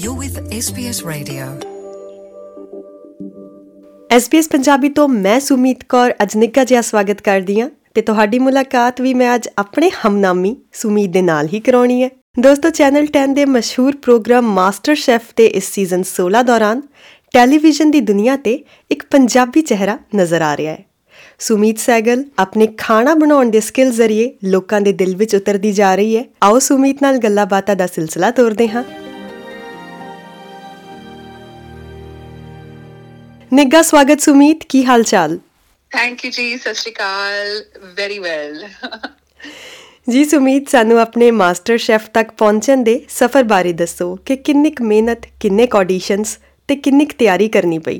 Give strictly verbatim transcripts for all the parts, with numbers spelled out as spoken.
You're with S B S Radio. S B S Punjabi ਤੋਂ ਮੈਂ ਸੁਮੀਤ ਕੌਰ ਅੱਜ ਨਿੱਘਾ ਜਿਹਾ ਸਵਾਗਤ ਕਰਦੀ ਹਾਂ ਤੇ ਤੁਹਾਡੀ ਮੁਲਾਕਾਤ ਵੀ ਮੈਂ ਅੱਜ ਆਪਣੇ ਹਮਨਾਮੀ ਸੁਮੀਤ ਦੇ ਨਾਲ ਹੀ ਕਰਾਉਣੀ ਹੈ। ਦੋਸਤੋ, ਚੈਨਲ ਦਸ ਦੇ ਮਸ਼ਹੂਰ ਪ੍ਰੋਗਰਾਮ ਮਾਸਟਰ ਸ਼ੈਫ ਦੇ ਇਸ ਸੀਜ਼ਨ ਸੋਲਾਂ ਦੌਰਾਨ ਟੈਲੀਵਿਜ਼ਨ ਦੀ ਦੁਨੀਆ ਤੇ ਇੱਕ ਪੰਜਾਬੀ ਚਿਹਰਾ ਨਜ਼ਰ ਆ ਰਿਹਾ ਹੈ। ਸੁਮੀਤ ਸਹਿਗਲ ਆਪਣੇ ਖਾਣਾ ਬਣਾਉਣ ਦੇ ਸਕਿੱਲ ਜ਼ਰੀਏ ਲੋਕਾਂ ਦੇ ਦਿਲ ਵਿੱਚ ਉਤਰਦੀ ਜਾ ਰਹੀ ਹੈ। ਆਓ ਸੁਮੀਤ ਨਾਲ ਗੱਲਾਂ ਬਾਤਾਂ ਦਾ ਸਿਲਸਿਲਾ ਤੋਰਦੇ ਹਾਂ। ਨਿੱਘਾ ਸਵਾਗਤ ਸੁਮੀਤ, ਕੀ ਹਾਲ ਚਾਲ? ਥੈਂਕ ਯੂ ਜੀ, ਸਤਿ ਸ਼੍ਰੀ ਅਕਾਲ। ਵੈਰੀ ਵੈਲ ਜੀ ਸੁਮੀਤ, ਸਾਨੂੰ ਆਪਣੇ ਮਾਸਟਰ ਸ਼ੈਫ ਤੱਕ ਪਹੁੰਚਣ ਦੇ ਸਫ਼ਰ ਬਾਰੇ ਦੱਸੋ ਕਿ ਕਿੰਨੀ ਕੁ ਮਿਹਨਤ, ਕਿੰਨੇ ਕੁ ਆਡੀਸ਼ਨਸ ਤੇ ਕਿੰਨੀ ਕੁ ਤਿਆਰੀ ਕਰਨੀ ਪਈ?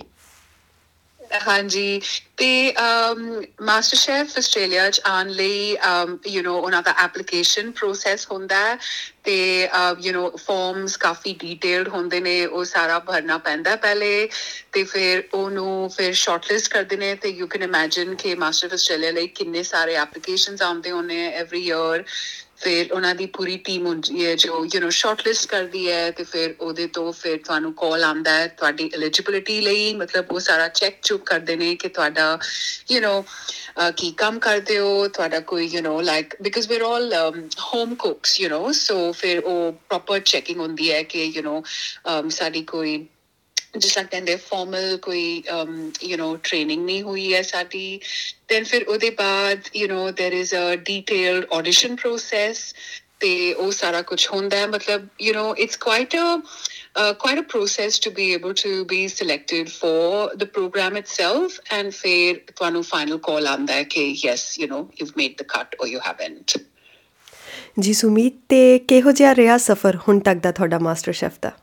ਹਾਂਜੀ, ਤੇ ਮਾਸਟਰ ਸ਼ੈਫ ਆਸਟ੍ਰੇਲੀਆ 'ਚ ਆਉਣ ਲਈ ਯੂ ਨੋ ਉਹਨਾਂ ਦਾ ਐਪਲੀਕੇਸ਼ਨ ਪ੍ਰੋਸੈਸ ਹੁੰਦਾ ਹੈ ਤੇ ਯੂ ਨੋ ਫੋਰਮਸ ਕਾਫੀ ਡੀਟੇਲਡ ਹੁੰਦੇ ਨੇ, ਉਹ ਸਾਰਾ ਭਰਨਾ ਪੈਂਦਾ ਪਹਿਲੇ ਤੇ ਫਿਰ ਉਹਨੂੰ ਫਿਰ ਸ਼ਾਰਟਲਿਸਟ ਕਰਦੇ ਨੇ। ਤੇ ਯੂ ਕੈਨ ਇਮੈਜਿਨ ਕਿ ਮਾਸਟਰ ਆਸਟ੍ਰੇਲੀਆ ਲਈ ਕਿੰਨੇ ਸਾਰੇ ਐਪਲੀਕੇਸ਼ਨਸ ਆਉਂਦੇ ਹੁੰਦੇ ਐਵਰੀ ਈਅਰ। ਫਿਰ ਉਹਨਾਂ ਦੀ ਪੂਰੀ ਟੀਮ ਹੁੰਦੀ ਹੈ ਜੋ ਯੂ ਨੋ ਸ਼ਾਰਟਲਿਸਟ ਕਰਦੀ ਹੈ ਤੇ ਫਿਰ ਉਹਦੇ ਤੋਂ ਫਿਰ ਤੁਹਾਨੂੰ ਕਾਲ ਆਉਂਦਾ ਹੈ ਤੁਹਾਡੀ ਐਲੀਜੀਬਿਲਿਟੀ ਲਈ। ਮਤਲਬ ਉਹ ਸਾਰਾ ਚੈੱਕ ਚੁੱਕ ਕਰਦੇ ਨੇ ਕਿ ਤੁਹਾਡਾ ਯੂ ਨੋ ਕੀ ਕੰਮ ਕਰਦੇ ਹੋ, ਤੁਹਾਡਾ ਕੋਈ you know like because we're all home cooks you know, so ਫਿਰ ਉਹ ਪ੍ਰੋਪਰ ਚੈਕਿੰਗ ਹੁੰਦੀ ਹੈ ਕਿ ਯੂ ਨੋ ਸਾਡੀ ਕੋਈ ਜਿਸ ਤਰ੍ਹਾਂ ਕਹਿੰਦੇ ਫਾਰਮਲ ਕੋਈ ਯੂ ਨੋ ਟ੍ਰੇਨਿੰਗ ਨਹੀਂ ਹੋਈ ਹੈ ਸਾਡੀ। ਦੈਨ ਫਿਰ ਉਹਦੇ ਬਾਅਦ you know there is a detailed audition process ਤੇ ਉਹ ਸਾਰਾ ਕੁਛ ਹੁੰਦਾ ਹੈ। ਮਤਲਬ you know it's quite a Uh, quite a process to be able to be selected for the program itself, and ਫਿਰ ਤੁਹਾਨੂੰ final call ਆਉਂਦਾ ਹੈ ਕਿ yes, you know, you've made the cut or you haven't. ਜੀ ਸੁਮੀਤ, ਤੇ ਕਿਹੋ ਜਿਹਾ ਰਿਹਾ ਸਫ਼ਰ ਹੁਣ ਤੱਕ ਦਾ ਤੁਹਾਡਾ ਮਾਸਟਰ ਸ਼ੈਫ ਦਾ?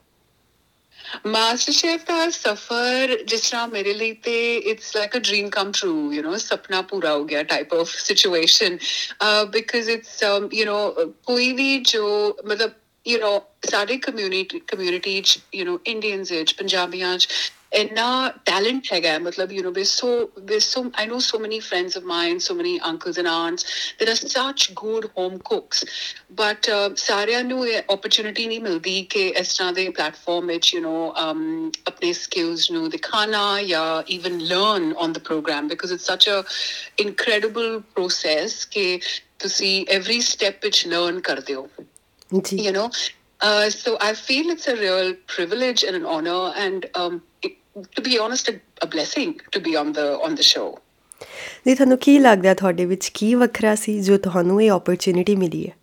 ਮਾਸਟਰ ਸ਼ੈਫ ਦਾ ਸਫ਼ਰ ਜਿਸ ਤਰ੍ਹਾਂ ਮੇਰੇ ਲਈ ਤੇ it's like a dream come true, you know ਸੁਪਨਾ ਪੂਰਾ ਹੋ ਗਿਆ type of situation. Because it's you know ਕੋਈ ਵੀ ਜੋ ਮਤਲਬ you know ਸਾਡੇ community community 'ਚ you know Indians 'ਚ ਪੰਜਾਬੀਆਂ 'ਚ ਇੰਨਾ talent ਹੈਗਾ। ਮਤਲਬ you know there's so there's so I know so many friends of mine, so many uncles and aunts that are such good home cooks, but uh, ਸਾਰਿਆਂ ਨੂੰ ਇਹ opportunity ਨਹੀਂ ਮਿਲਦੀ ਕਿ ਇਸ ਤਰ੍ਹਾਂ ਦੇ platform ਵਿੱਚ you know um, ਆਪਣੇ skills ਨੂੰ ਦਿਖਾਣਾ ਜਾਂ even learn on the program, because it's such a incredible process ਕਿ ਤੁਸੀਂ every step ਵਿੱਚ learn ਕਰਦੇ ਹੋ. You know, uh, so I feel it's a real privilege and an honor, and um, it, to be honest, a, a blessing to be on the on the show. ਜੀ ਤੁਹਾਨੂੰ ਕੀ ਲੱਗਦਾ ਤੁਹਾਡੇ ਵਿੱਚ ਕੀ ਵੱਖਰਾ ਸੀ ਜੋ ਤੁਹਾਨੂੰ ਇਹ ਓਪਰਚੁਨਿਟੀ ਮਿਲੀ ਹੈ?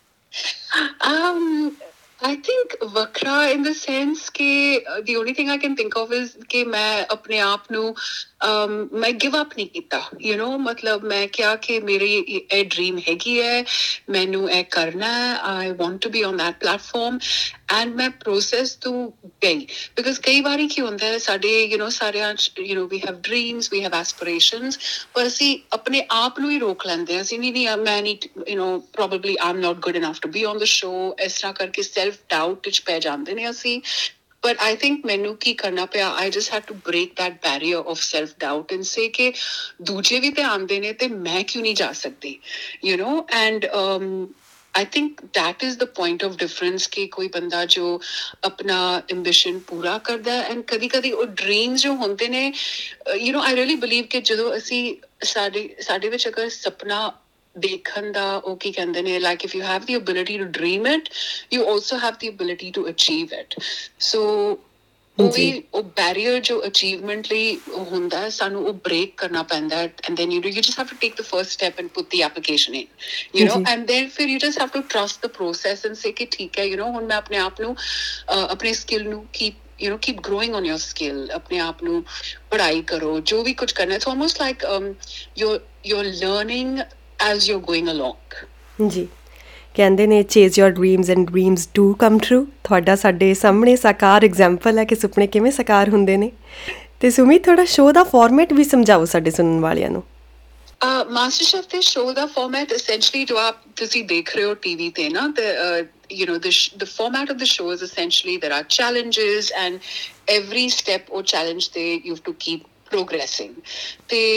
Um, I think ਵੱਖਰਾ in the sense ਕਿ uh, the only thing I can think of is ਕਿ ਮੈਂ ਆਪਣੇ ਆਪ ਨੂੰ um, ਮੈਂ give up ਨਹੀਂ ਕੀਤਾ। you know ਮਤਲਬ ਮੈਂ ਕਿਹਾ ਕਿ ਮੇਰੀ ਇਹ ਡ੍ਰੀਮ ਹੈਗੀ ਹੈ, ਮੈਨੂੰ ਇਹ ਕਰਨਾ ਹੈ, I want to be on that platform, and ਮੈਂ process ਤੋਂ ਗਈ। because ਕਈ ਵਾਰੀ ਕੀ ਹੁੰਦਾ ਹੈ ਸਾਡੇ you know ਸਾਰਿਆਂ 'ਚ you know we have dreams, we have aspirations, ਪਰ ਅਸੀਂ ਆਪਣੇ ਆਪ ਨੂੰ ਹੀ ਰੋਕ ਲੈਂਦੇ ਹਾਂ। ਅਸੀਂ ਨਹੀਂ ਨਹੀਂ ਮੈਂ ਨਹੀਂ you know probably I'm not good enough to be on the show, ਇਸ ਤਰ੍ਹਾਂ ਕਰਕੇ self doubt ਵਿੱਚ ਪੈ ਜਾਂਦੇ ਨੇ ਅਸੀਂ। But I think ਮੈਨੂੰ ਕੀ ਕਰਨਾ ਪਿਆ, I just had to break that barrier of self doubt and say ਕਿ ਦੂਜੇ ਵੀ ਤੇ ਆਉਂਦੇ ਨੇ ਤੇ ਮੈਂ ਕਿਉਂ ਨਹੀਂ ਜਾ ਸਕਦੀ, you know and um, I think that is the point of difference ਕਿ ਕੋਈ ਬੰਦਾ ਜੋ ਆਪਣਾ ambition ਪੂਰਾ ਕਰਦਾ ਹੈ, and ਕਦੀ ਕਦੀ ਉਹ dreams ਜੋ ਹੁੰਦੇ ਨੇ you know I really believe ਕਿ ਜਦੋਂ ਅਸੀਂ ਸਾਡੇ ਸਾਡੇ ਵਿੱਚ ਅਗਰ ਸੁਪਨਾ ਦੇਖਣ ਦਾ ਉਹ ਕੀ ਕਹਿੰਦੇ ਨੇ like if you have the ability to dream it, you also have the ability to achieve it. So ਉਹ ਵੀ ਉਹ ਬੈਰੀਅਰ ਜੋ ਅਚੀਵਮੈਂਟ ਲਈ ਹੁੰਦਾ ਹੈ ਸਾਨੂੰ ਉਹ ਬ੍ਰੇਕ ਕਰਨਾ ਪੈਂਦਾ ਹੈ, and then you do you just have to take the first step and put the application in, you know and then ਫਿਰ you just have to trust the process and say ਕਿ ਠੀਕ ਹੈ you know ਹੁਣ ਮੈਂ ਆਪਣੇ ਆਪ ਨੂੰ ਆਪਣੇ ਸਕਿੱਲ ਨੂੰ keep you know keep growing on your skill, ਆਪਣੇ ਆਪ ਨੂੰ ਪੜ੍ਹਾਈ ਕਰੋ, ਜੋ ਵੀ ਕੁਝ ਕਰਨਾ। it's almost like um, you're you're learning as you're going along. ਜੀ ਕਹਿੰਦੇ ਨੇ chase your dreams and dreams do come true. ਤੁਹਾਡਾ ਸਾਡੇ ਸਾਹਮਣੇ ਸਾਕਾਰ ਐਗਜ਼ਾਮਪਲ ਹੈ ਕਿ ਸੁਪਨੇ ਕਿਵੇਂ ਸਾਕਾਰ ਹੁੰਦੇ ਨੇ। ਤੇ ਸੁਮੀਤ, ਥੋੜਾ ਸ਼ੋਅ ਦਾ ਫਾਰਮੈਟ ਵੀ ਸਮਝਾਓ ਸਾਡੇ ਸੁਣਨ ਵਾਲਿਆਂ ਨੂੰ। ਮਾਸਟਰ ਸ਼ੈਫ ਦੇ ਸ਼ੋਅ ਦਾ ਫਾਰਮੈਟ ਐਸੈਂਸ਼ਲੀ ਜੋ ਆਪ ਤੁਸੀਂ ਦੇਖ ਰਹੇ ਹੋ ਟੀਵੀ ਤੇ ਨਾ, ਤੇ you know the sh- the format of the show is essentially there are challenges, and every step or challenge they you have to keep progressing. ਤੇ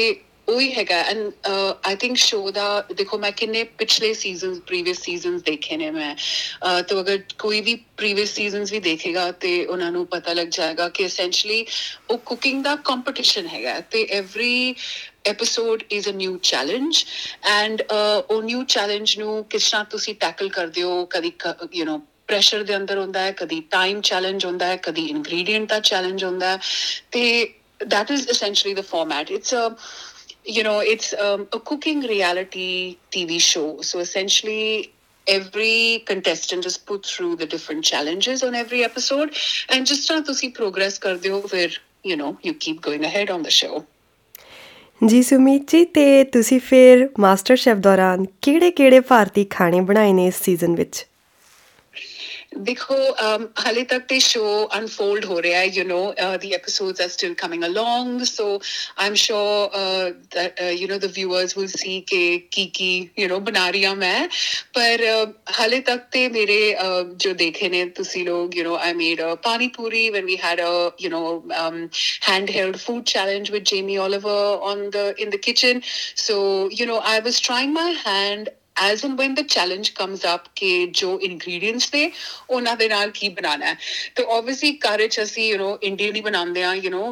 ਉਹੀ ਹੈਗਾ। ਐਂਡ ਆਈ ਥਿੰਕ ਸ਼ੋ ਦਾ ਦੇਖੋ ਮੈਂ ਕਿੰਨੇ ਪਿਛਲੇ ਸੀਜ਼ਨ ਪ੍ਰੀਵੀਅਸ ਸੀਜ਼ਨਸ ਦੇਖੇ ਨੇ ਮੈਂ, ਤਾਂ ਅਗਰ ਕੋਈ ਵੀ ਪ੍ਰੀਵੀਅਸ ਸੀਜ਼ਨਸ ਵੀ ਦੇਖੇਗਾ ਤੇ ਉਹਨਾਂ ਨੂੰ ਪਤਾ ਲੱਗ ਜਾਏਗਾ ਕਿ ਐਸੈਂਸ਼ਲੀ ਉਹ ਕੁਕਿੰਗ ਦਾ ਕੰਪੀਟੀਸ਼ਨ ਹੈਗਾ ਤੇ every episode is a new challenge. And ਉਹ ਨਿਊ ਚੈਲੰਜ ਨੂੰ ਕਿਸ ਤਰ੍ਹਾਂ ਤੁਸੀਂ ਟੈਕਲ ਕਰਦੇ ਹੋ, ਕਦੀ ਯੂ ਨੋ ਪ੍ਰੈਸ਼ਰ ਦੇ ਅੰਦਰ ਹੁੰਦਾ ਹੈ, ਕਦੀ ਟਾਈਮ ਚੈਲੰਜ ਹੁੰਦਾ ਹੈ, ਕਦੀ ਇਨਗਰੀਡੀਐਂਟ ਦਾ ਚੈਲੰਜ ਹੁੰਦਾ ਹੈ, ਤੇ that is essentially the format. It's a, you know, it's um, a cooking reality T V show. So essentially, every contestant is put through the different challenges on every episode, and just as you progress karde ho, fir, you know, you keep going ahead on the show. ਜੀ ਸੁਮੀਤ ਜੀ, ਤੇ ਤੁਸੀਂ ਫਿਰ master chef ਦੌਰਾਨ ਕਿਹੜੇ ਕਿਹੜੇ ਭਾਰਤੀ ਖਾਣੇ ਬਣਾਏ ਨੇ ਇਸ ਸੀਜ਼ਨ ਵਿੱਚ? ਦੇਖੋ ਹਾਲੇ ਤੱਕ ਤੇ ਸ਼ੋ ਅਨਫੋਲਡ ਹੋ ਰਿਹਾ ਹੈ, you know the episodes are still coming along, so I am sure that you know the viewers will see ਕਿ ਕੀ ਕੀ ਯੂ ਨੋ ਬਣਾ ਰਹੀ ਹਾਂ ਮੈਂ। ਪਰ ਹਾਲੇ ਤੱਕ ਤੇ ਮੇਰੇ ਜੋ ਦੇਖੇ ਨੇ ਤੁਸੀਂ ਲੋਕ, ਯੂ ਨੋ ਆਈ ਮੇਡ ਪਾਣੀ ਪੂਰੀ when we had a you know um, handheld food challenge with Jamie Oliver on the in the kitchen. So you know I was trying my hand as and when the challenge comes up ਕਿ ਜੋ ingredients ਨੇ ਉਹਨਾਂ ਦੇ ਨਾਲ ਕੀ ਬਣਾਉਣਾ ਹੈ। ਤੇ obviously ਘਰ ਵਿੱਚ ਅਸੀਂ you know ਇੰਡੀਅਨ ਹੀ ਬਣਾਉਂਦੇ ਹਾਂ, you know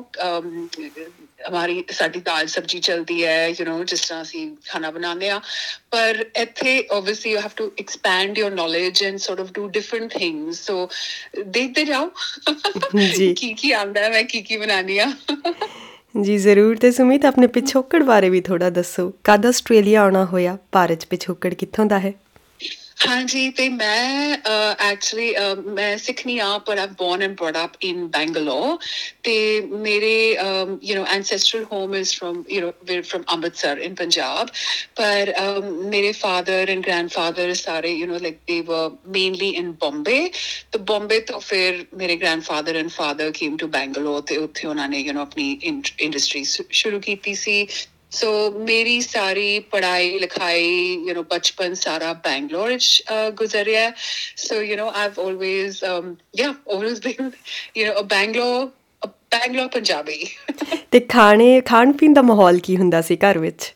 ਹਮਾਰੀ ਸਾਡੀ ਦਾਲ ਸਬਜ਼ੀ ਚੱਲਦੀ ਹੈ, you know ਜਿਸ ਤਰ੍ਹਾਂ ਅਸੀਂ ਖਾਣਾ ਬਣਾਉਂਦੇ ਹਾਂ। ਪਰ ਇੱਥੇ obviously you have to expand your knowledge and sort of do different things, so ਦੇਖਦੇ ਜਾਓ ਕੀ ਕੀ ਆਉਂਦਾ ਹੈ, ਮੈਂ ਕੀ ਕੀ ਬਣਾਉਂਦੀ ਹਾਂ। ਜੀ ਜ਼ਰੂਰ। ਤੇ ਸੁਮੀਤ ਆਪਣੇ ਪਿਛੋਕੜ ਬਾਰੇ ਵੀ ਥੋੜ੍ਹਾ ਦੱਸੋ, ਕਦ ਆਸਟ੍ਰੇਲੀਆ ਆਉਣਾ ਹੋਇਆ, ਭਾਰਤ 'ਚ ਪਿਛੋਕੜ ਕਿੱਥੋਂ ਦਾ ਹੈ? ਹਾਂਜੀ, ਤੇ ਮੈਂ ਐਕਚੁਅਲੀ ਮੈਂ ਸਿੱਖਣੀ ਹਾਂ, ਪਰ I born and brought up in Bangalore. ਤੇ ਮੇਰੇ you know ancestral home is from you know from Amritsar in Punjab. ਪਰ ਮੇਰੇ ਫਾਦਰ ਐਂਡ ਗ੍ਰੈਂਡਫਾਦਰ ਸਾਰੇ you know like they were mainly ਇਨ ਬੰਬੇ। ਤੇ ਬੰਬੇ ਤੋਂ ਫਿਰ ਮੇਰੇ grandfather and father came to Bangalore, ਤੇ ਉੱਥੇ ਉਹਨਾਂ ਨੇ ਯੂ ਨੋ ਆਪਣੀ ਇੰਡਸਟਰੀ ਸ਼ੁਰੂ ਕੀਤੀ ਸੀ। ਸੋ ਮੇਰੀ ਸਾਰੀ ਪੜ੍ਹਾਈ ਲਿਖਾਈ ਯੂ ਨੋ ਬਚਪਨ ਸਾਰਾ ਬੈਂਗਲੋਰ ਵਿੱਚ ਗੁਜ਼ਰਿਆ। So you know I've always ya always been you know Bangalore Bangalore Punjabi. ਤੇ ਖਾਣੇ ਖਾਣ ਪੀਣ ਦਾ ਮਾਹੌਲ ਕੀ ਹੁੰਦਾ ਸੀ ਘਰ ਵਿੱਚ?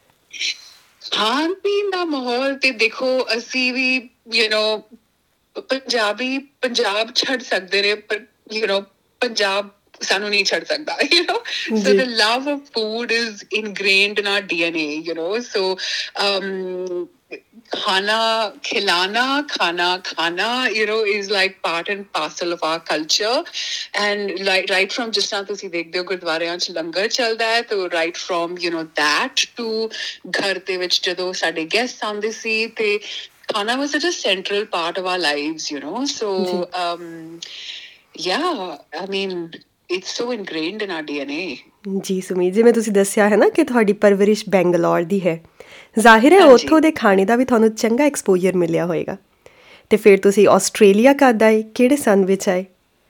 ਖਾਣ ਪੀਣ ਦਾ ਮਾਹੌਲ ਤੇ ਦੇਖੋ ਅਸੀਂ ਵੀ ਯੂ ਨੋ ਪੰਜਾਬੀ ਪੰਜਾਬ ਛੱਡ ਸਕਦੇ ਨੇ, ਪਰ ਯੂ ਨੋ ਪੰਜਾਬ ਸਾਨੂੰ ਨਹੀਂ ਛੱਡ ਸਕਦਾ, you know. So the love of food is ingrained in our D N A, you know. So um, khana khilana, khana khana, you know, is like part and parcel of our culture. And like right from just now ਤੁਸੀਂ ਦੇਖਦੇ ਹੋ ਗੁਰਦੁਆਰਿਆਂ 'ਚ ਲੰਗਰ ਚੱਲਦਾ ਹੈ, ਤੇ right from you know that to ਘਰ ਦੇ ਵਿੱਚ ਜਦੋਂ ਸਾਡੇ guests ਆਉਂਦੇ ਸੀ, ਤੇ ਖਾਣਾ was such a central part of our lives, you know. So um, yeah, I mean it's so ingrained in our D N A. ਜੀ ਸੁਮੀਤ, ਜਿਵੇਂ ਤੁਸੀਂ ਦੱਸਿਆ ਹੈ ਨਾ ਕਿ ਤੁਹਾਡੀ ਪਰਵਰਿਸ਼ ਬੈਂਗਲੌਰ ਦੀ ਹੈ, ਜ਼ਾਹਿਰ ਹੈ ਉੱਥੋਂ ਦੇ ਖਾਣੇ ਦਾ ਵੀ ਤੁਹਾਨੂੰ ਚੰਗਾ ਐਕਸਪੋਜਰ ਮਿਲਿਆ ਹੋਏਗਾ। ਤੇ ਫਿਰ ਤੁਸੀਂ ਆਸਟ੍ਰੇਲੀਆ ਕਦ ਆਏ, ਕਿਹੜੇ ਸੰਨ ਵਿੱਚ ਆਏ?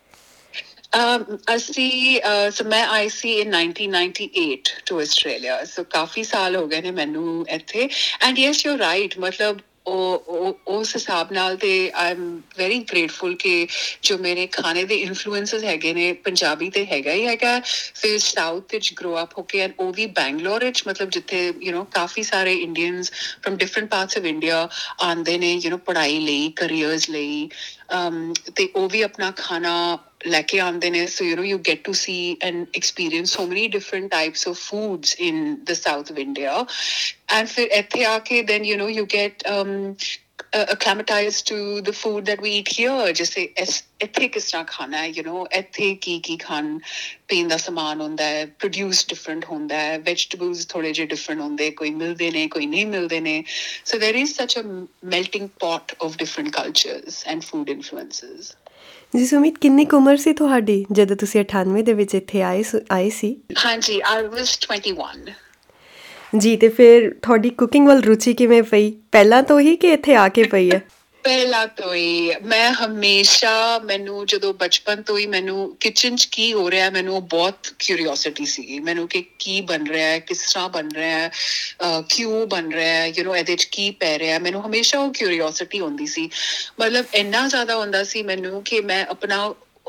ਅਸੀਂ ਸੋ ਮੈਂ ਆਈ ਸੀ in nineteen ninety eight to Australia, so ਕਾਫੀ ਸਾਲ ਹੋ ਗਏ ਨੇ ਮੈਨੂੰ ਇੱਥੇ। ਐਂਡ ਯੈਸ ਯੂ ਰਾਈਟ, ਮਤਲਬ ਉਹ ਉਸ ਹਿਸਾਬ ਨਾਲ ਤੇ ਆਈ ਐਮ ਵੈਰੀ ਗ੍ਰੇਟਫੁਲ ਕਿ ਜੋ ਮੇਰੇ ਖਾਣੇ ਦੇ ਇਨਫਲੂਐਂਸਸ ਹੈਗੇ ਨੇ, ਪੰਜਾਬੀ ਤੇ ਹੈਗਾ ਹੀ ਹੈਗਾ। ਫਿਰ ਸਾਊਥ ਵਿੱਚ ਗਰੋ ਅਪ ਹੋ ਕੇ, ਐਂਡ ਉਹ ਵੀ ਬੈਂਗਲੋਰ ਵਿੱਚ, ਮਤਲਬ ਜਿੱਥੇ ਯੂ ਨੋ ਕਾਫੀ ਸਾਰੇ Indians from different parts of India ਆਉਂਦੇ ਨੇ ਯੂ ਨੋ ਪੜ੍ਹਾਈ ਲਈ, ਕਰੀਅਰਸ ਲਈ, ਤੇ ਉਹ ਵੀ ਆਪਣਾ ਖਾਣਾ ਲੈ ਕੇ ਆਉਂਦੇ ਨੇ। So you know you get to see and experience so many different types of foods in the south of India. And ਫਿਰ ਇੱਥੇ ਆ ਕੇ then you know you get um, uh, acclimatized to the food that we eat here, ਜੈਸੇ ਇੱਥੇ ਕਿਸ ਤਰ੍ਹਾਂ ਖਾਣਾ ਹੈ, you know ਇੱਥੇ ਕੀ ਕੀ ਖਾਣ ਪੀਣ ਦਾ ਸਮਾਨ ਹੁੰਦਾ ਹੈ, ਪ੍ਰੋਡਿਊਸ ਡਿਫਰੈਂਟ ਹੁੰਦਾ ਹੈ, ਵੈਜੀਟੇਬਲਸ ਥੋੜ੍ਹੇ ਜਿਹੇ ਡਿਫਰੈਂਟ ਹੁੰਦੇ, ਕੋਈ ਮਿਲਦੇ ਨੇ ਕੋਈ ਨਹੀਂ ਮਿਲਦੇ ਨੇ। ਸੋ there is such a melting pot of different cultures and food influences. ਜੀ ਸੁਮੀਤ, ਕਿੰਨੀ ਕੁ ਉਮਰ ਸੀ ਤੁਹਾਡੀ ਜਦੋਂ ਤੁਸੀਂ ਅਠਾਨਵੇਂ ਦੇ ਵਿੱਚ ਇੱਥੇ ਆਏ ਆਏ ਸੀ? ਹਾਂਜੀ, I was twenty-one. ਜੀ, ਤੇ ਫਿਰ ਤੁਹਾਡੀ ਕੁਕਿੰਗ ਵੱਲ ਰੁਚੀ ਕਿਵੇਂ ਪਈ? ਪਹਿਲਾਂ ਤੋਂ ਹੀ ਕਿ ਇੱਥੇ ਆ ਕੇ ਪਈ ਹੈ? ਪਹਿਲਾਂ ਤੋਂ ਹੀ ਮੈਂ ਹਮੇਸ਼ਾ, ਮੈਨੂੰ ਜਦੋਂ ਬਚਪਨ ਤੋਂ ਹੀ ਮੈਨੂੰ ਕਿਚਨ 'ਚ ਕੀ ਹੋ ਰਿਹਾ ਮੈਨੂੰ ਉਹ ਬਹੁਤ ਕਿਊਰੀਓਸਿਟੀ ਸੀਗੀ ਮੈਨੂੰ, ਕਿ ਕੀ ਬਣ ਰਿਹਾ ਹੈ, ਕਿਸ ਤਰ੍ਹਾਂ ਬਣ ਰਿਹਾ ਹੈ, ਕਿਉਂ ਬਣ ਰਿਹਾ ਹੈ, ਯੂ ਨੋ ਇਹਦੇ 'ਚ ਕੀ ਪੈ ਰਿਹਾ। ਮੈਨੂੰ ਹਮੇਸ਼ਾ ਉਹ ਕਿਊਰੀਓਸਿਟੀ ਹੁੰਦੀ ਸੀ, ਮਤਲਬ ਇੰਨਾ ਜ਼ਿਆਦਾ ਹੁੰਦਾ ਸੀ ਮੈਨੂੰ ਕਿ ਮੈਂ ਆਪਣਾ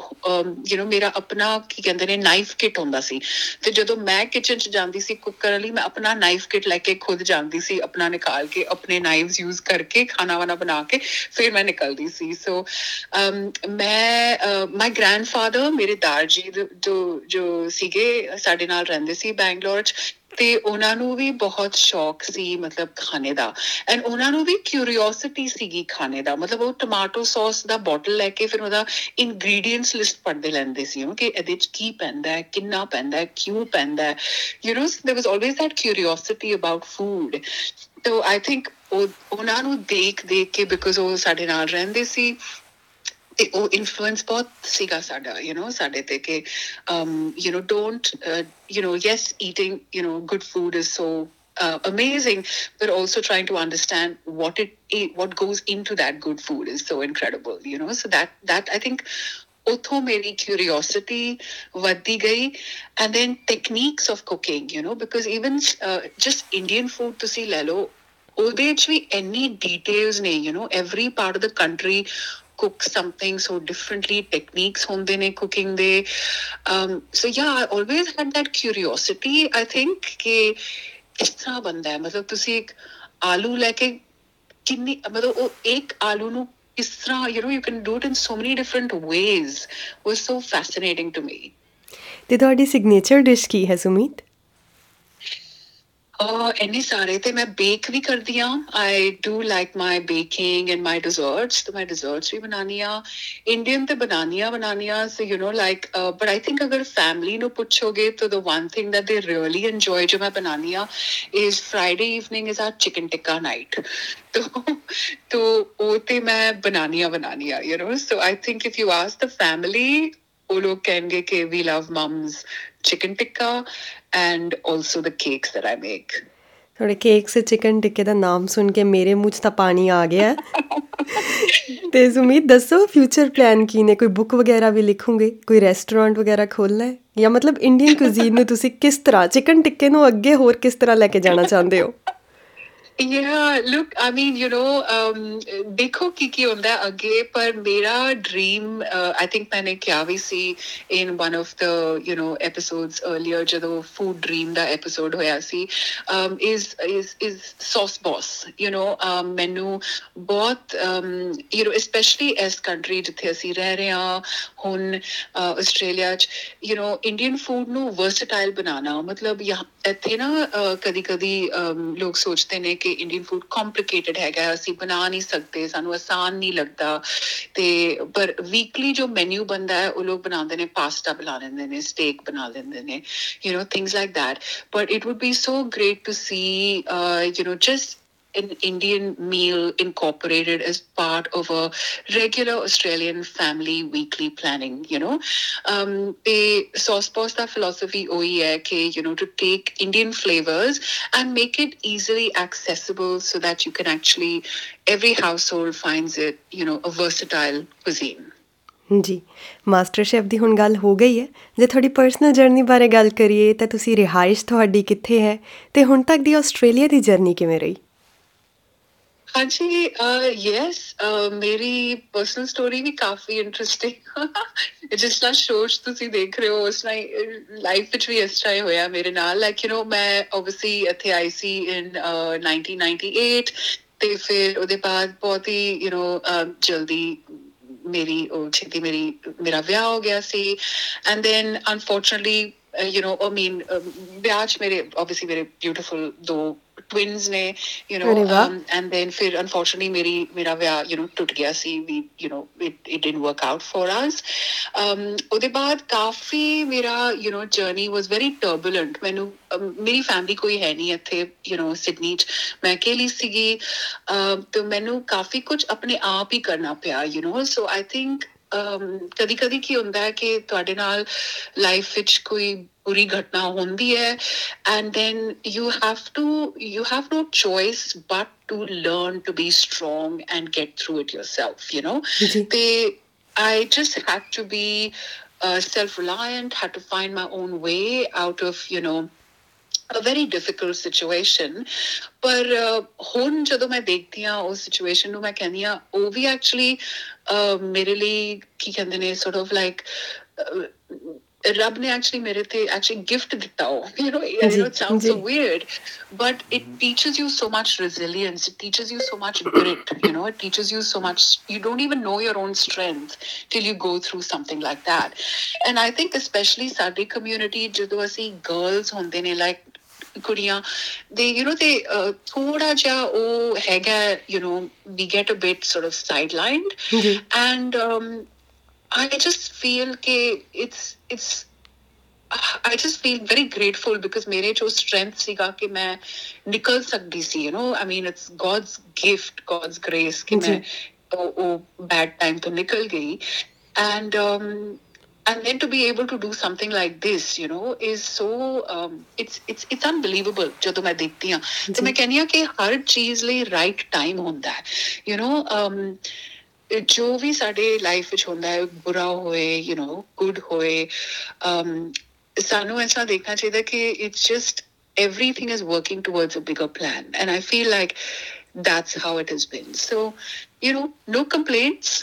ਯੂ نو ਮੇਰਾ ਆਪਣਾ ਕੀ ਕਹਿੰਦੇ ਨੇ ਨਾਈਫ ਕਿਟ ਹੁੰਦਾ ਸੀ, ਤੇ ਜਦੋਂ ਮੈਂ ਕਿਚਨ 'ਚ ਜਾਂਦੀ ਸੀ ਕੁੱਕ ਕਰਨ ਲਈ, ਮੈਂ ਆਪਣਾ ਨਾਈਫ ਕਿਟ ਲੈ ਕੇ ਖੁਦ ਜਾਂਦੀ ਸੀ, ਆਪਣਾ ਨਿਕਾਲ ਕੇ ਆਪਣੇ ਨਾਈਵਸ ਯੂਜ਼ ਕਰਕੇ ਖਾਣਾ ਵਾਣਾ ਬਣਾ ਕੇ ਫਿਰ ਮੈਂ ਨਿਕਲਦੀ ਸੀ। ਸੋ ਮੈਂ ਮਾਈ ਗ੍ਰੈਂਡਫਾਦਰ ਮੇਰੇ ਦਾਰ ਜੀ ਜੋ ਜੋ ਸੀਗੇ ਸਾਡੇ ਨਾਲ ਰਹਿੰਦੇ ਸੀ ਬੈਂਗਲੌਰ 'ਚ, ਤੇ ਉਹਨਾਂ ਨੂੰ ਵੀ ਬਹੁਤ ਸ਼ੌਕ ਸੀ ਮਤਲਬ ਖਾਣੇ ਦਾ, ਐਂਡ ਉਹਨਾਂ ਨੂੰ ਵੀ ਕਿਊਰੀਓਸਿਟੀ ਸੀਗੀ ਖਾਣੇ ਦਾ। ਮਤਲਬ ਉਹ ਟਮਾਟੋ ਸੌਸ ਦਾ ਬੋਟਲ ਲੈ ਕੇ ਫਿਰ ਉਹਦਾ ਇਨਗ੍ਰੀਡੀਐਂਟਸ ਲਿਸਟ ਪੜ੍ਹਦੇ ਲੈਂਦੇ ਸੀ ਕਿ ਇਹਦੇ 'ਚ ਕੀ ਪੈਂਦਾ ਹੈ, ਕਿੰਨਾ ਪੈਂਦਾ ਹੈ, ਕਿਉਂ ਪੈਂਦਾ ਹੈ, you know there was always that curiosity about food. ਤੋ ਆਈ ਥਿੰਕ ਉਹ ਉਹਨਾਂ ਨੂੰ ਦੇਖ ਦੇਖ ਕੇ, ਬਿਕੋਜ਼ ਉਹ ਸਾਡੇ ਨਾਲ ਰਹਿੰਦੇ ਸੀ, ਤੇ ਉਹ ਇਨਫਲੂਐਂਸ ਬਹੁਤ ਸੀਗਾ ਸਾਡਾ ਯੂ ਨੋ ਸਾਡੇ ਤੇ ਕਿ you know don't you know yes eating you know good food is so Uh, amazing, but also trying to understand what it what goes into that good food is so incredible, you know. So that that I think utho meri curiosity vaddi gayi, and then techniques of cooking, you know, because even uh, just Indian food tusi le lo, ਉਹਦੇ 'ਚ ਵੀ ਇੰਨੀ details ਨੇ, you know, every part of the country cook something so differently, techniques ਹੁੰਦੇ ਨੇ cooking ਦੇ, um, so yeah, I always had that curiosity, I think, ਕਿ ਕਿਸ ਤਰ੍ਹਾਂ ਬਣਦਾ ਹੈ, ਮਤਲਬ ਤੁਸੀਂ ਇੱਕ ਆਲੂ ਲੈ ਕੇ ਕਿੰਨੀ ਮਤਲਬ ਉਹ ਇੱਕ ਆਲੂ ਨੂੰ ਕਿਸ ਤਰ੍ਹਾਂ you know you can do it in so many different ways, was so fascinating to me. ਤੇ ਤੁਹਾਡੀ ਸਿਗਨੇਚਰ ਡਿਸ਼ ਕੀ ਹੈ ਸੁਮੀਤ? ਇੰਨੇ ਸਾਰੇ, ਤੇ ਮੈਂ ਬੇਕ ਵੀ ਕਰਦੀ ਹਾਂ। I do like my baking and my desserts, ਤੇ ਮੈਂ ਡਿਜ਼ਰਟਸ ਵੀ ਬਣਾਉਂਦੀ ਹਾਂ, ਇੰਡੀਅਨ ਤੇ ਬਣਾਉਂਦੀ ਹਾਂ ਬਣਾਉਂਦੀ ਹਾਂ so you know like, but I think ਅਗਰ ਫੈਮਿਲੀ ਨੂੰ ਪੁੱਛੋਗੇ ਤਾਂ the one thing that they really enjoy ਜੋ ਮੈਂ ਬਣਾਉਂਦੀ ਹਾਂ is Friday evening is our chicken tikka night. ਤੋ ਉਹ ਤੇ ਮੈਂ ਬਣਾਉਂਦੀ ਹਾਂ ਬਣਾਉਂਦੀ ਹਾਂ you know, so I think if you ask the family, ਉਹ ਲੋਕ ਕਹਿਣਗੇ ਕਿ we love mum's chicken tikka and also the cakes that I make. ਤੁਹਾਡੇ ਕੇਕਸ ਤੇ ਚਿਕਨ ਟਿੱਕੇ ਦਾ ਨਾਮ ਸੁਣ ਕੇ ਮੇਰੇ ਮੂੰਹ 'ਚ ਤਾਂ ਪਾਣੀ ਆ ਗਿਆ। ਤੇ ਸੁਮੀਤ ਦੱਸੋ ਫਿਊਚਰ ਪਲਾਨ ਕੀ ਨੇ? ਕੋਈ ਬੁੱਕ ਵਗੈਰਾ ਵੀ ਲਿਖੋਗੇ, ਕੋਈ ਰੈਸਟੋਰੈਂਟ ਵਗੈਰਾ ਖੋਲ੍ਹਣਾ ਹੈ, ਜਾਂ ਮਤਲਬ ਇੰਡੀਅਨ ਕੁਜ਼ੀਨ ਨੂੰ ਤੁਸੀਂ ਕਿਸ ਤਰ੍ਹਾਂ, ਚਿਕਨ ਟਿੱਕੇ ਨੂੰ ਅੱਗੇ ਹੋਰ ਕਿਸ ਤਰ੍ਹਾਂ ਲੈ ਕੇ ਜਾਣਾ ਚਾਹੁੰਦੇ ਹੋ? Yeah, look, I mean, you know, um, ਦੇਖੋ ਕੀ ਕੀ ਹੁੰਦਾ ਅੱਗੇ, ਪਰ ਮੇਰਾ dream, uh, I think ਮੈਨੇ ਕਿਹਾ ਵੀ ਸੀ in one of the, you know, episodes earlier, ਜਦੋਂ food dream ਦਾ episode ਹੋਇਆ ਸੀ, um, is is is sauce boss, you know, um, ਮੈਨੂੰ ਬਹੁਤ um, you know, especially ਇਸ country ਜਿੱਥੇ ਅਸੀਂ ਰਹਿ ਰਹੇ ਹਾਂ ਹੁਣ ਆਸਟ੍ਰੇਲੀਆ 'ਚ, you know, Indian food ਨੂੰ versatile ਬਣਾਉਣਾ, ਮਤਲਬ ਇੱਥੇ ਨਾ ਕਦੀ ਕਦੀ ਲੋਕ ਸੋਚਦੇ ਨੇ ਕਿ ਇੰਡੀਅਨ ਫੂਡ ਕੰਪਲੀਕੇਟਡ ਹੈਗਾ, ਅਸੀਂ ਬਣਾ ਨਹੀਂ ਸਕਦੇ, ਸਾਨੂੰ ਆਸਾਨ ਨਹੀਂ ਲੱਗਦਾ, ਤੇ ਪਰ ਵੀਕਲੀ ਜੋ ਮੈਨਿਊ ਬਣਦਾ ਹੈ ਉਹ ਲੋਕ ਬਣਾਉਂਦੇ ਨੇ, ਪਾਸਤਾ ਬਣਾ ਲੈਂਦੇ ਨੇ, ਸਟੇਕ ਬਣਾ ਲੈਂਦੇ ਨੇ, you know things like that, but it would be so great to see you know just an Indian meal incorporated as part of a regular Australian family weekly planning, you know. Um, the sauce pasta philosophy ohi hai ke, you know, to take Indian flavors and make it easily accessible so that you can actually, every household finds it, you know, a versatile cuisine. ਜੀ, MasterChef ਦੀ ਹੁਣ ਗੱਲ ਹੋ ਗਈ ਹੈ। ਜੇ ਤੁਹਾਡੀ personal journey ਬਾਰੇ ਗੱਲ ਕਰੀਏ ਤਾਂ ਤੁਸੀਂ ਰਿਹਾਇਸ਼ ਤੁਹਾਡੀ ਕਿੱਥੇ ਹੈ, ਤੇ ਹੁਣ ਤੱਕ ਦੀ ਆਸਟ੍ਰੇਲੀਆ ਦੀ ਜਰਨੀ ਕਿਵੇਂ ਰਹੀ? ਹਾਂਜੀ, ਯੈਸ, ਮੇਰੀ ਪਰਸਨਲ ਸਟੋਰੀ ਵੀ ਕਾਫੀ ਇੰਟਰਸਟਿੰਗ, ਜਿਸ ਤਰ੍ਹਾਂ ਸ਼ੋਅ ਤੁਸੀਂ ਦੇਖ ਰਹੇ ਹੋ ਉਸ ਤਰ੍ਹਾਂ ਲਾਈਫ ਵਿੱਚ ਵੀ ਇਸ ਤਰ੍ਹਾਂ ਹੀ ਹੋਇਆ ਮੇਰੇ ਨਾਲ। ਲਾਈਕ ਯੂ ਨੋ ਮੈਂ ਓਬਵੀਅਸਲੀ ਇੱਥੇ ਆਈ ਸੀ ਇਨ ਨਾਈਨਟੀਨ ਨਾਈਨਟੀ ਏਟ, ਤੇ ਫਿਰ ਉਹਦੇ ਬਾਅਦ ਬਹੁਤ ਹੀ ਯੂ ਨੋ ਜਲਦੀ ਮੇਰੀ ਉਹ ਛੇਤੀ ਮੇਰੀ ਮੇਰਾ ਵਿਆਹ ਹੋ ਗਿਆ ਸੀ, and then unfortunately you know I mean ਵਿਆਹ 'ਚ ਮੇਰੇ ਓਬਵੀਅਸਲੀ ਮੇਰੇ ਬਿਊਟੀਫੁਲ ਦੋ twins ਨੇ, you know, um, and then ਫਿਰ unfortunately ਮੇਰੀ ਮੇਰਾ ਵਿਆਹ you know ਟੁੱਟ ਗਿਆ ਸੀ, we you know it it didn't work out for us. um ਉਹਦੇ ਬਾਅਦ ਕਾਫੀ ਮੇਰਾ you know journey was very turbulent. ਮੈਨੂੰ ਮੇਰੀ ਫੈਮਿਲੀ ਕੋਈ ਹੈ ਨਹੀਂ ਇੱਥੇ you know ਸਿਡਨੀ 'ਚ, ਮੈਂ ਅਕੇਲੀ ਸੀਗੀ, ਤੇ ਮੈਨੂੰ ਕਾਫੀ ਕੁਝ ਆਪਣੇ ਆਪ ਹੀ ਕਰਨਾ ਪਿਆ, you know, so I think ਕਦੀ ਕਦੀ ਕੀ ਹੁੰਦਾ ਹੈ ਕਿ ਤੁਹਾਡੇ ਨਾਲ ਲਾਈਫ ਵਿੱਚ ਕੋਈ ਬੁਰੀ ਘਟਨਾ ਹੁੰਦੀ ਹੈ, and then you have to you have no choice but to learn to be strong and get through it yourself, you know. They, I just had to be uh, self-reliant, had to find my own way out of, you know, a very difficult situation. ਪਰ ਹੁਣ ਜਦੋਂ ਮੈਂ ਦੇਖਦੀ ਹਾਂ ਉਸ situation ਨੂੰ ਮੈਂ ਕਹਿੰਦੀ ਹਾਂ ਉਹ ਵੀ ਐਕਚੁਅਲੀ ਮੇਰੇ ਲਈ ਕੀ ਕਹਿੰਦੇ ਨੇ sort of like ਰੱਬ ਨੇ ਐਕਚੁਅਲੀ ਮੇਰੇ ਤੇ ਐਕਚੁਅਲੀ ਗਿਫਟ ਦਿੱਤਾ ਉਹ you know I know it sounds so weird but it teaches you so much resilience, it teaches you so much grit, you know, it teaches you so much, you don't even know your own strength till you go through something like that. And I think especially ਸਾਡੀ community ਜਦੋਂ ਅਸੀਂ girls ਹੁੰਦੇ ਨੇ like ਕੁੜੀਆਂ they you know they uh, ਥੋੜਾ ਜਿਹਾ ਉਹ ਹੈਗਾ you know we get a bit sort of sidelined and um, I just feel ke it's it's I just feel very grateful because mere jo strength siga ke main nikal sakdi si you know I mean it's God's gift, God's grace ke main oh, oh bad time to nikal gayi and um and then to be able to do something like this you know is so um, it's it's it's unbelievable ਜਦੋਂ ਮੈਂ ਦੇਖਦੀ ਹਾਂ ਤੇ ਮੈਂ ਕਹਿੰਦੀ ਹਾਂ ਕਿ ਹਰ ਚੀਜ਼ ਲਈ right time ਹੁੰਦਾ ਹੈ you know um ਜੋ ਵੀ ਸਾਡੇ ਲਾਈਫ ਵਿੱਚ ਹੁੰਦਾ ਹੈ ਬੁਰਾ ਹੋਏ you know good ਹੋਏ um ਸਾਨੂੰ ਐਸਾ ਦੇਖਣਾ ਚਾਹੀਦਾ ਕਿ it's just everything is working towards a bigger plan and I feel like that's how it has been so you know no complaints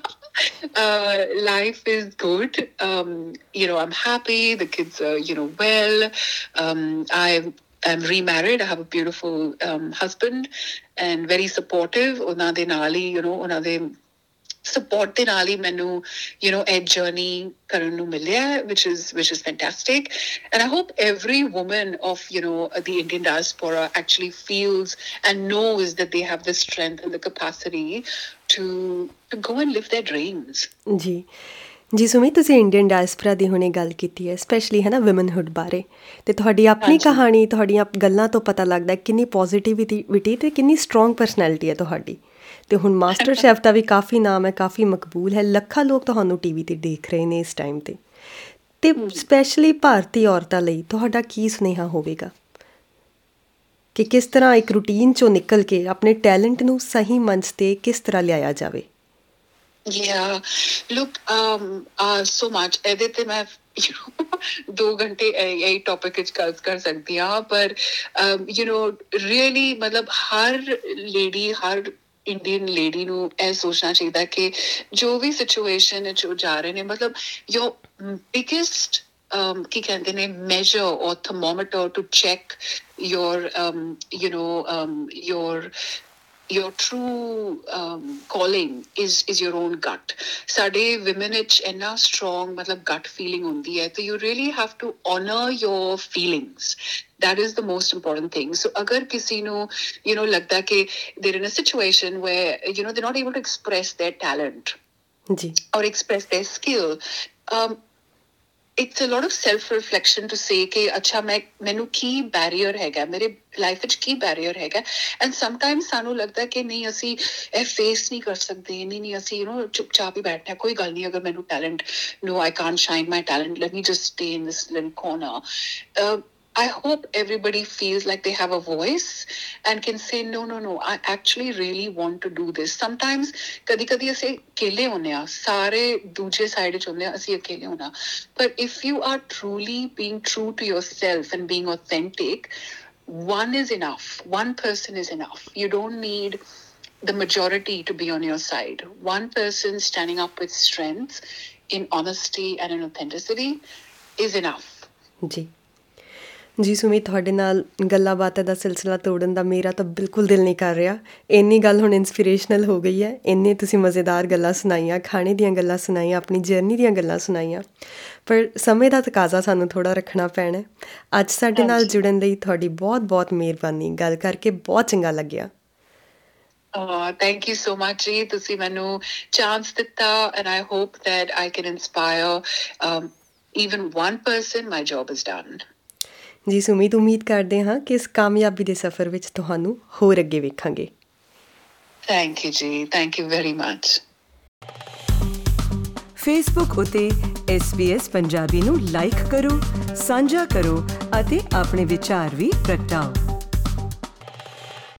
uh life is good um you know I'm happy the kids are you know well um I I'm remarried. I have a beautiful um husband and very supportive ਉਹਨਾਂ ਦੇ ਨਾਲ ਹੀ you know ਉਹਨਾਂ ਦੇ support ਦੇ ਨਾਲ ਹੀ ਮੈਨੂੰ you know ਇਹ journey ਕਰਨ ਨੂੰ ਮਿਲਿਆ which is which is fantastic and I hope every woman of you know the Indian diaspora actually feels and knows that they have the strength and the capacity to to go and live their dreams. ਜੀ ਜੀ ਸੁਮੀ ਤੁਸੀਂ Indian diaspora ਦੀ ਹੁਣੇ ਗੱਲ ਕੀਤੀ ਹੈ specially ਹੈ ਨਾ ਵਿਮਨਹੁੱਡ ਬਾਰੇ ਅਤੇ ਤੁਹਾਡੀ ਆਪਣੀ ਕਹਾਣੀ ਤੁਹਾਡੀਆਂ ਗੱਲਾਂ ਤੋਂ ਪਤਾ ਲੱਗਦਾ ਕਿੰਨੀ ਪੋਜ਼ੀਟਿਵਿਟੀ ਅਤੇ ਕਿੰਨੀ ਸਟਰੋਂਗ ਪਰਸਨੈਲਿਟੀ ਹੈ ਤੁਹਾਡੀ ਅਤੇ ਹੁਣ ਮਾਸਟਰ ਸ਼ੈਫ ਦਾ ਵੀ ਕਾਫੀ ਨਾਮ ਹੈ ਕਾਫੀ ਮਕਬੂਲ ਹੈ ਲੱਖਾਂ ਲੋਕ ਤੁਹਾਨੂੰ ਟੀ ਵੀ 'ਤੇ ਦੇਖ ਰਹੇ ਨੇ ਇਸ ਟਾਈਮ 'ਤੇ ਅਤੇ ਸਪੈਸ਼ਲੀ ਭਾਰਤੀ ਔਰਤਾਂ ਲਈ ਤੁਹਾਡਾ ਕੀ ਸੁਨੇਹਾ ਹੋਵੇਗਾ ਕਿ ਕਿਸ ਤਰ੍ਹਾਂ ਇੱਕ ਰੂਟੀਨ 'ਚੋਂ ਨਿਕਲ ਕੇ ਆਪਣੇ ਟੈਲੈਂਟ ਨੂੰ ਸਹੀ ਮੰਚ 'ਤੇ ਕਿਸ ਤਰ੍ਹਾਂ ਲਿਆਇਆ ਜਾਵੇ Yeah, look, um, uh, so much. ਇਹਦੇ ਤੇ ਮੈਂ ਦੋ ਘੰਟੇ ਇਹੀ ਟੌਪਿਕ ਵਿੱਚ ਗੱਲ ਕਰ ਸਕਦੀ ਹਾਂ ਪਰ ਯੂ ਨੋ ਰੀਅਲੀ ਮਤਲਬ ਹਰ ਲੇਡੀ ਹਰ ਇੰਡੀਅਨ ਲੇਡੀ ਨੂੰ ਇਹ ਸੋਚਣਾ ਚਾਹੀਦਾ ਕਿ ਜੋ ਵੀ ਸਿਚੁਏਸ਼ਨ ਵਿੱਚ ਉਹ ਜਾ ਰਹੇ ਨੇ ਮਤਲਬ ਯੋਰ ਬਿਗੇਸਟ ਕੀ ਕਹਿੰਦੇ ਨੇ measure or thermometer to check your um, you know um, your your true um, calling is is your own gut. Sade women it's enna strong matlab gut feeling hundi hai so you really have to honor your feelings. That is the most important thing. So agar kisi nu you know lagta ke they're in a situation where you know they're not able to express their talent ji or express their skill um it's a lot of self reflection to say ਕਿ ਅੱਛਾ ਮੈਂ ਮੈਨੂੰ ਕੀ barrier ਹੈਗਾ ਮੇਰੇ life ਵਿੱਚ ਕੀ barrier ਹੈਗਾ and sometimes ਸਾਨੂੰ ਲੱਗਦਾ ਕਿ ਨਹੀਂ ਅਸੀਂ ਇਹ ਫੇਸ ਨਹੀਂ ਕਰ ਸਕਦੇ ਨਹੀਂ ਨਹੀਂ ਅਸੀਂ ਯੂ ਨੋ ਚੁੱਪਚਾਪ ਹੀ ਬੈਠਣਾ ਕੋਈ ਗੱਲ ਨਹੀਂ ਅਗਰ ਮੈਨੂੰ talent no I can't shine my talent let me just stay in this little corner I hope everybody feels like they have a voice and can say, no, no, no, I actually really want to do this. Sometimes, kadi kadi ase akele honne aa, sare dooje side vich honne aa, asi akele hona. But if you are truly being true to yourself and being authentic, one is enough. One person is enough. You don't need the majority to be on your side. One person standing up with strength, in honesty and in authenticity is enough. ਜੀ ਜੀ ਸੁਮੀਤ ਤੁਹਾਡੇ ਨਾਲ ਗੱਲਾਂ ਬਾਤਾਂ ਦਾ ਸਿਲਸਿਲਾ ਤੋੜਨ ਦਾ ਮੇਰਾ ਤਾਂ ਬਿਲਕੁਲ ਦਿਲ ਨਹੀਂ ਕਰ ਰਿਹਾ ਇੰਨੀ ਗੱਲ ਹੁਣ ਇੰਸਪੀਰੇਸ਼ਨਲ ਹੋ ਗਈ ਹੈ ਇੰਨੇ ਤੁਸੀਂ ਮਜ਼ੇਦਾਰ ਗੱਲਾਂ ਸੁਣਾਈਆਂ ਖਾਣੇ ਦੀਆਂ ਗੱਲਾਂ ਸੁਣਾਈਆਂ ਆਪਣੀ ਜਰਨੀ ਦੀਆਂ ਗੱਲਾਂ ਸੁਣਾਈਆਂ ਪਰ ਸਮੇਂ ਦਾ ਤਕਾਜ਼ਾ ਸਾਨੂੰ ਥੋੜ੍ਹਾ ਰੱਖਣਾ ਪੈਣਾ ਅੱਜ ਸਾਡੇ ਨਾਲ ਜੁੜਨ ਲਈ ਤੁਹਾਡੀ ਬਹੁਤ ਬਹੁਤ ਮਿਹਰਬਾਨੀ ਗੱਲ ਕਰਕੇ ਬਹੁਤ ਚੰਗਾ ਲੱਗਿਆ ਥੈਂਕ ਯੂ ਸੋ ਮਚ ਜੀ ਤੁਸੀਂ ਮੈਨੂੰ ਚਾਂਸ ਦਿੱਤਾ and I hope that I can inspire even one person my job is done ਜੀ ਸੁਮੀਤ ਉਮੀਦ ਕਰਦੇ ਹਾਂ ਕਿ ਇਸ ਕਾਮਯਾਬੀ ਦੇ ਸਫ਼ਰ ਵਿੱਚ ਤੁਹਾਨੂੰ ਹੋਰ ਅੱਗੇ ਵੇਖਾਂਗੇ ਥੈਂਕ ਯੂ ਜੀ thank you very much Facebook ਉਤੇ ਐਸ ਬੀ ਐਸ ਪੰਜਾਬੀ ਨੂੰ ਲਾਈਕ ਕਰੋ ਸਾਂਝਾ ਕਰੋ ਅਤੇ ਆਪਣੇ ਵਿਚਾਰ ਵੀ ਪ੍ਰਗਟਾਓ